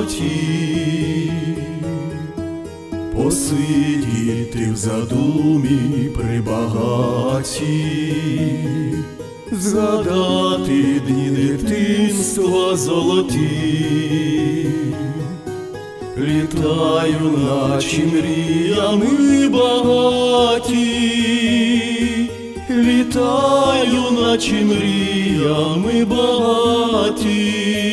золоті, посидіти в задумі при багаті, згадати дні дитинства золоті. Літаю, наче мріями багаті, літаю, наче мріями багаті.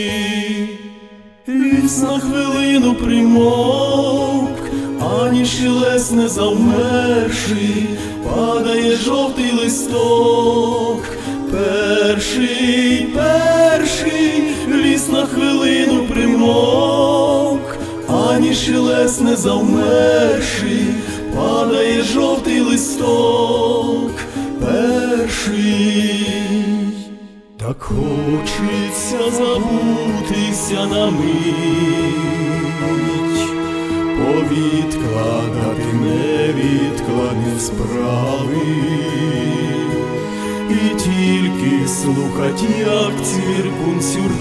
Ліс на хвилину примовк, ані шелест не завмерший, падає жовтий листок. Перший, перший, ліс на хвилину примовк, ані шелест не завмерший, падає жовтий листок. Перший. Так хочеться забутися на мить, повідкладати невідкладні справи, і тільки слухать, як цвіркун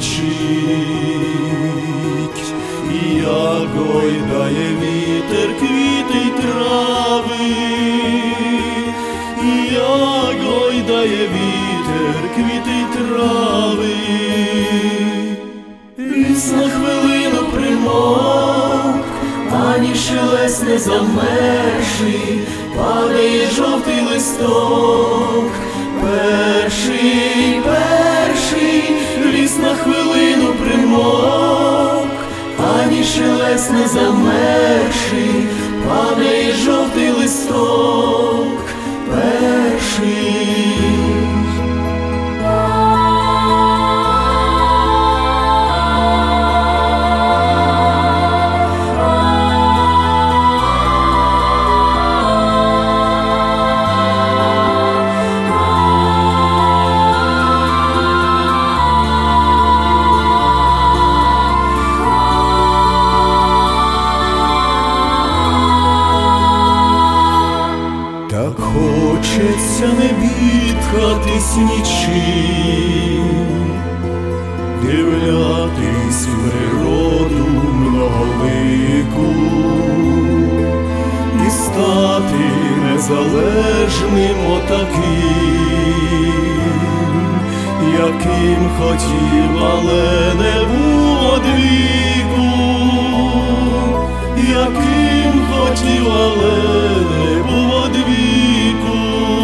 сюрчить, і як гойдає вітер квіти й трави, і як гойдає вітер квіти й трави. Ліс на хвилину примовк, ані шелест не завмерший, падає жовтий листок. Перший, перший, ліс на хвилину примовк, ані шелест не завмерший, падає жовтий листок. Перший. Так хочеться не бідкатись нічим, дивлятись в природу многолику і стати незалежним отаким, яким хотів, але не було віку, яким хотів, але не було віку.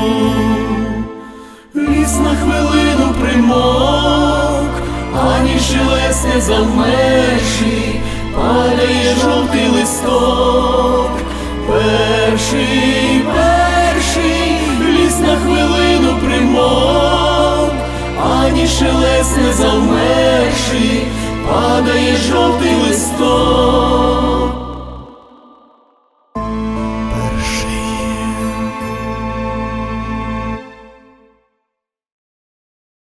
Ліс на хвилину примовк, ані шелест не завмерший, падає жовтий листок. Перший, перший, ліс на хвилину примовк, ані шелест не завмерший, падає жовтий листок.